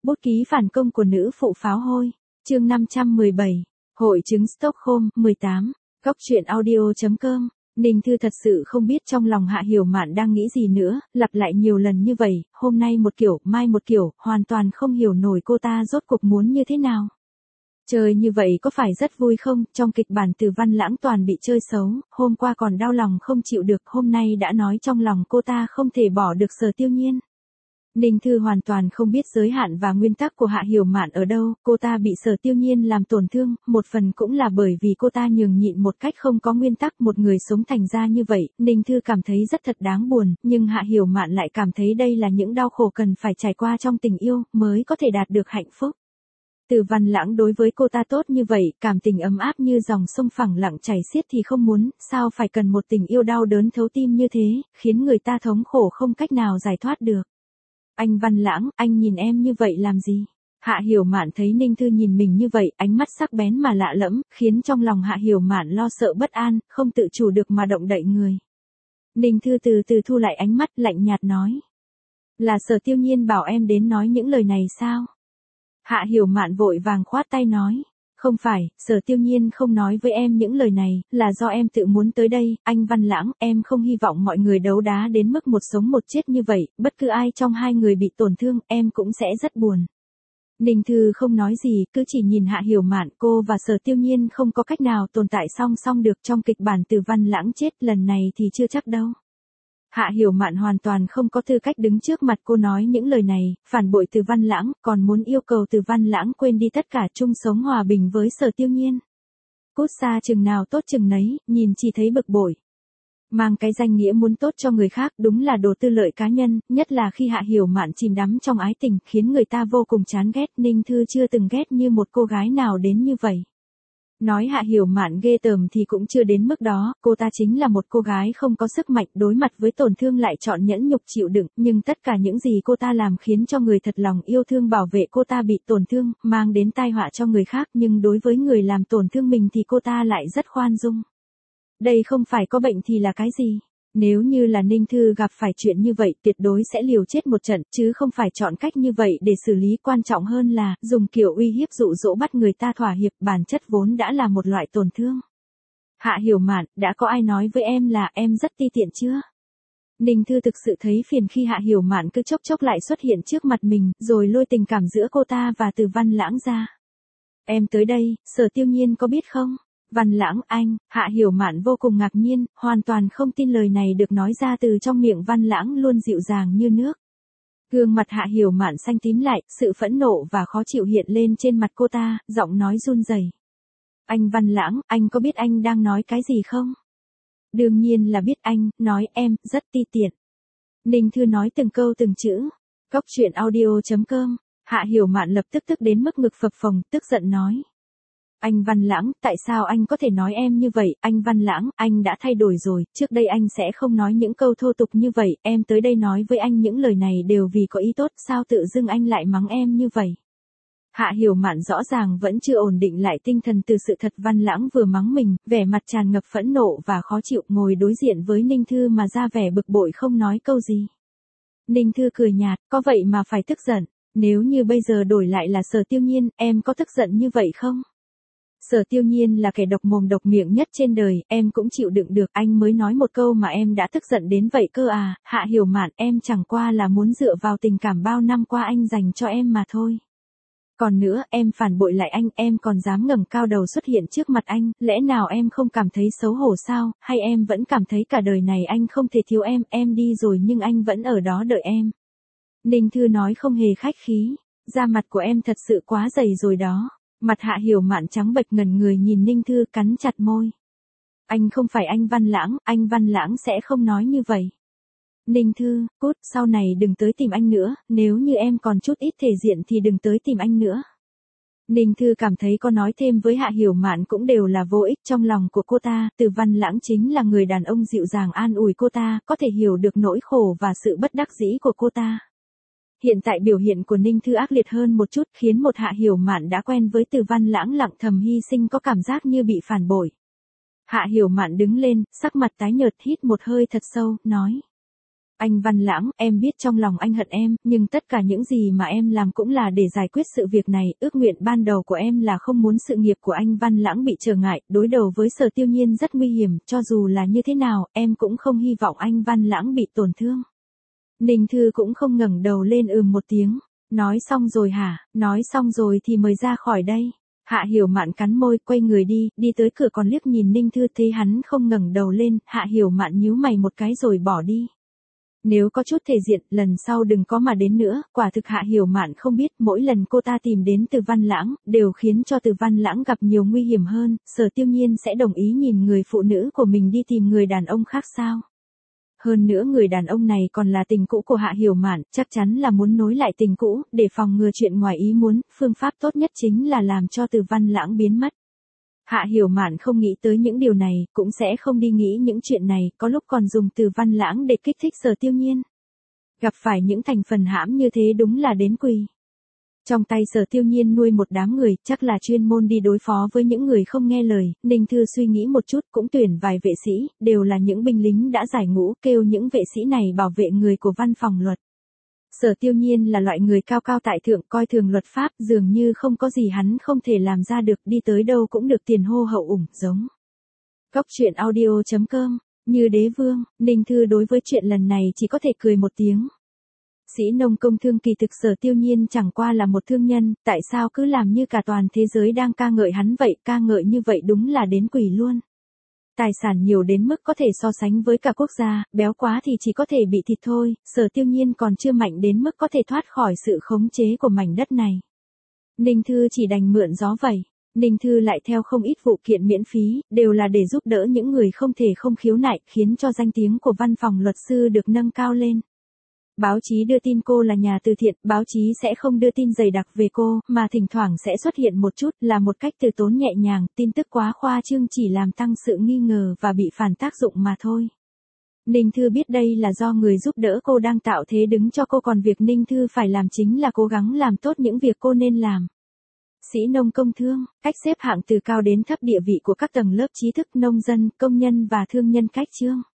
Bút ký phản công của nữ phụ pháo hôi. Chương 517. Hội chứng Stockholm 18. Góc truyện audio.com. Ninh Thư thật sự không biết trong lòng Hạ Hiểu Mạn đang nghĩ gì nữa, lặp lại nhiều lần như vậy, hôm nay một kiểu, mai một kiểu, hoàn toàn không hiểu nổi cô ta rốt cuộc muốn như thế nào. Chơi như vậy có phải rất vui không? Trong kịch bản Từ Văn Lãng toàn bị chơi xấu, hôm qua còn đau lòng không chịu được, hôm nay đã nói trong lòng cô ta không thể bỏ được Sở Tiêu Nhiên. Ninh Thư hoàn toàn không biết giới hạn và nguyên tắc của Hạ Hiểu Mạn ở đâu, cô ta bị Sở Tiêu Nhiên làm tổn thương, một phần cũng là bởi vì cô ta nhường nhịn một cách không có nguyên tắc một người sống thành ra như vậy, Ninh Thư cảm thấy rất thật đáng buồn, nhưng Hạ Hiểu Mạn lại cảm thấy đây là những đau khổ cần phải trải qua trong tình yêu, mới có thể đạt được hạnh phúc. Từ Văn Lãng đối với cô ta tốt như vậy, cảm tình ấm áp như dòng sông phẳng lặng chảy xiết thì không muốn, sao phải cần một tình yêu đau đớn thấu tim như thế, khiến người ta thống khổ không cách nào giải thoát được. Anh Văn Lãng, anh nhìn em như vậy làm gì? Hạ Hiểu Mạn thấy Ninh Thư nhìn mình như vậy, ánh mắt sắc bén mà lạ lẫm, khiến trong lòng Hạ Hiểu Mạn lo sợ bất an, không tự chủ được mà động đậy người. Ninh Thư từ từ thu lại ánh mắt, lạnh nhạt nói. Là Sở Tiêu Nhiên bảo em đến nói những lời này sao? Hạ Hiểu Mạn vội vàng khoát tay nói. Không phải, Sở Tiêu Nhiên không nói với em những lời này, là do em tự muốn tới đây, anh Văn Lãng, em không hy vọng mọi người đấu đá đến mức một sống một chết như vậy, bất cứ ai trong hai người bị tổn thương, em cũng sẽ rất buồn. Ninh Thư không nói gì, cứ chỉ nhìn Hạ Hiểu Mạn, cô và Sở Tiêu Nhiên không có cách nào tồn tại song song được trong kịch bản Từ Văn Lãng chết, lần này thì chưa chắc đâu. Hạ Hiểu Mạn hoàn toàn không có tư cách đứng trước mặt cô nói những lời này, phản bội Từ Văn Lãng, còn muốn yêu cầu Từ Văn Lãng quên đi tất cả chung sống hòa bình với Sở Tiêu Nhiên. Cút xa chừng nào tốt chừng nấy, nhìn chỉ thấy bực bội. Mang cái danh nghĩa muốn tốt cho người khác đúng là đồ tư lợi cá nhân, nhất là khi Hạ Hiểu Mạn chìm đắm trong ái tình, khiến người ta vô cùng chán ghét, Ninh Thư chưa từng ghét như một cô gái nào đến như vậy. Nói Hạ Hiểu Mạn ghê tởm thì cũng chưa đến mức đó, cô ta chính là một cô gái không có sức mạnh, đối mặt với tổn thương lại chọn nhẫn nhục chịu đựng, nhưng tất cả những gì cô ta làm khiến cho người thật lòng yêu thương bảo vệ cô ta bị tổn thương, mang đến tai họa cho người khác, nhưng đối với người làm tổn thương mình thì cô ta lại rất khoan dung. Đây không phải có bệnh thì là cái gì? Nếu như là Ninh Thư gặp phải chuyện như vậy tuyệt đối sẽ liều chết một trận, chứ không phải chọn cách như vậy để xử lý, quan trọng hơn là dùng kiểu uy hiếp dụ dỗ bắt người ta thỏa hiệp, bản chất vốn đã là một loại tổn thương. Hạ Hiểu Mạn, đã có ai nói với em là em rất ti tiện chưa? Ninh Thư thực sự thấy phiền khi Hạ Hiểu Mạn cứ chốc chốc lại xuất hiện trước mặt mình, rồi lôi tình cảm giữa cô ta và Từ Văn Lãng ra. Em tới đây, Sở Tiêu Nhiên có biết không? Văn Lãng anh, Hạ Hiểu Mạn vô cùng ngạc nhiên, hoàn toàn không tin lời này được nói ra từ trong miệng Văn Lãng luôn dịu dàng như nước. Gương mặt Hạ Hiểu Mạn xanh tím lại, sự phẫn nộ và khó chịu hiện lên trên mặt cô ta, giọng nói run rẩy. Anh Văn Lãng, anh có biết anh đang nói cái gì không? Đương nhiên là biết anh, nói em, rất ti tiện. Ninh Thư nói từng câu từng chữ. Góc truyện audio.com. Hạ Hiểu Mạn lập tức tức đến mức ngực phập phồng, tức giận nói. Anh Văn Lãng, tại sao anh có thể nói em như vậy? Anh Văn Lãng, anh đã thay đổi rồi, trước đây anh sẽ không nói những câu thô tục như vậy, em tới đây nói với anh những lời này đều vì có ý tốt, sao tự dưng anh lại mắng em như vậy? Hạ Hiểu Mạn rõ ràng vẫn chưa ổn định lại tinh thần từ sự thật Văn Lãng vừa mắng mình, vẻ mặt tràn ngập phẫn nộ và khó chịu, ngồi đối diện với Ninh Thư mà ra vẻ bực bội không nói câu gì. Ninh Thư cười nhạt, có vậy mà phải tức giận, nếu như bây giờ đổi lại là Sở Tiêu Nhiên, em có tức giận như vậy không? Sở Tiêu Nhiên là kẻ độc mồm độc miệng nhất trên đời, em cũng chịu đựng được, anh mới nói một câu mà em đã tức giận đến vậy cơ à? Hạ Hiểu Mạn, em chẳng qua là muốn dựa vào tình cảm bao năm qua anh dành cho em mà thôi. Còn nữa, em phản bội lại anh, em còn dám ngẩng cao đầu xuất hiện trước mặt anh, lẽ nào em không cảm thấy xấu hổ sao, hay em vẫn cảm thấy cả đời này anh không thể thiếu em đi rồi nhưng anh vẫn ở đó đợi em. Ninh Thư nói không hề khách khí, da mặt của em thật sự quá dày rồi đó. Mặt Hạ Hiểu Mạn trắng bệch ngẩn người nhìn Ninh Thư cắn chặt môi. Anh không phải anh Văn Lãng sẽ không nói như vậy. Ninh Thư, cút, sau này đừng tới tìm anh nữa, nếu như em còn chút ít thể diện thì đừng tới tìm anh nữa. Ninh Thư cảm thấy có nói thêm với Hạ Hiểu Mạn cũng đều là vô ích, trong lòng của cô ta, Từ Văn Lãng chính là người đàn ông dịu dàng an ủi cô ta, có thể hiểu được nỗi khổ và sự bất đắc dĩ của cô ta. Hiện tại biểu hiện của Ninh Thư ác liệt hơn một chút, khiến một Hạ Hiểu Mạn đã quen với Từ Văn Lãng lặng thầm hy sinh có cảm giác như bị phản bội. Hạ Hiểu Mạn đứng lên, sắc mặt tái nhợt, hít một hơi thật sâu, nói. Anh Văn Lãng, em biết trong lòng anh hận em, nhưng tất cả những gì mà em làm cũng là để giải quyết sự việc này. Ước nguyện ban đầu của em là không muốn sự nghiệp của anh Văn Lãng bị trở ngại, đối đầu với Sở Tiêu Nhiên rất nguy hiểm, cho dù là như thế nào, em cũng không hy vọng anh Văn Lãng bị tổn thương. Ninh Thư cũng không ngẩng đầu lên một tiếng. Nói xong rồi hả, nói xong rồi thì mời ra khỏi đây. Hạ Hiểu Mạn cắn môi, quay người đi tới cửa còn liếc nhìn Ninh Thư, thấy hắn không ngẩng đầu lên, Hạ Hiểu Mạn nhíu mày một cái rồi bỏ đi. Nếu có chút thể diện, lần sau đừng có mà đến nữa. Quả thực Hạ Hiểu Mạn không biết, mỗi lần cô ta tìm đến Từ Văn Lãng, đều khiến cho Từ Văn Lãng gặp nhiều nguy hiểm hơn. Sở Tiêu Nhiên sẽ đồng ý nhìn người phụ nữ của mình đi tìm người đàn ông khác sao? Hơn nữa người đàn ông này còn là tình cũ của Hạ Hiểu Mạn, chắc chắn là muốn nối lại tình cũ, để phòng ngừa chuyện ngoài ý muốn, phương pháp tốt nhất chính là làm cho Từ Văn Lãng biến mất. Hạ Hiểu Mạn không nghĩ tới những điều này, cũng sẽ không đi nghĩ những chuyện này, có lúc còn dùng Từ Văn Lãng để kích thích Sở Tiêu Nhiên. Gặp phải những thành phần hãm như thế đúng là đến quỳ. Trong tay Sở Tiêu Nhiên nuôi một đám người, chắc là chuyên môn đi đối phó với những người không nghe lời. Ninh Thư suy nghĩ một chút, cũng tuyển vài vệ sĩ, đều là những binh lính đã giải ngũ, kêu những vệ sĩ này bảo vệ người của văn phòng luật. Sở Tiêu Nhiên là loại người cao cao tại thượng, coi thường luật pháp, dường như không có gì hắn không thể làm ra được, đi tới đâu cũng được tiền hô hậu ủng, giống. Cốc truyện audio.com, như đế vương. Ninh Thư đối với chuyện lần này chỉ có thể cười một tiếng. Sĩ nông công thương, kỳ thực Sở Tiêu Nhiên chẳng qua là một thương nhân, tại sao cứ làm như cả toàn thế giới đang ca ngợi hắn vậy, ca ngợi như vậy đúng là đến quỷ luôn. Tài sản nhiều đến mức có thể so sánh với cả quốc gia, béo quá thì chỉ có thể bị thịt thôi, Sở Tiêu Nhiên còn chưa mạnh đến mức có thể thoát khỏi sự khống chế của mảnh đất này. Ninh Thư chỉ đành mượn gió vậy. Ninh Thư lại theo không ít vụ kiện miễn phí, đều là để giúp đỡ những người không thể không khiếu nại, khiến cho danh tiếng của văn phòng luật sư được nâng cao lên. Báo chí đưa tin cô là nhà từ thiện, báo chí sẽ không đưa tin dày đặc về cô, mà thỉnh thoảng sẽ xuất hiện một chút, là một cách từ tốn nhẹ nhàng, tin tức quá khoa trương chỉ làm tăng sự nghi ngờ và bị phản tác dụng mà thôi. Ninh Thư biết đây là do người giúp đỡ cô đang tạo thế đứng cho cô, còn việc Ninh Thư phải làm chính là cố gắng làm tốt những việc cô nên làm. Sĩ nông công thương, cách xếp hạng từ cao đến thấp, địa vị của các tầng lớp trí thức, nông dân, công nhân và thương nhân, cách chương.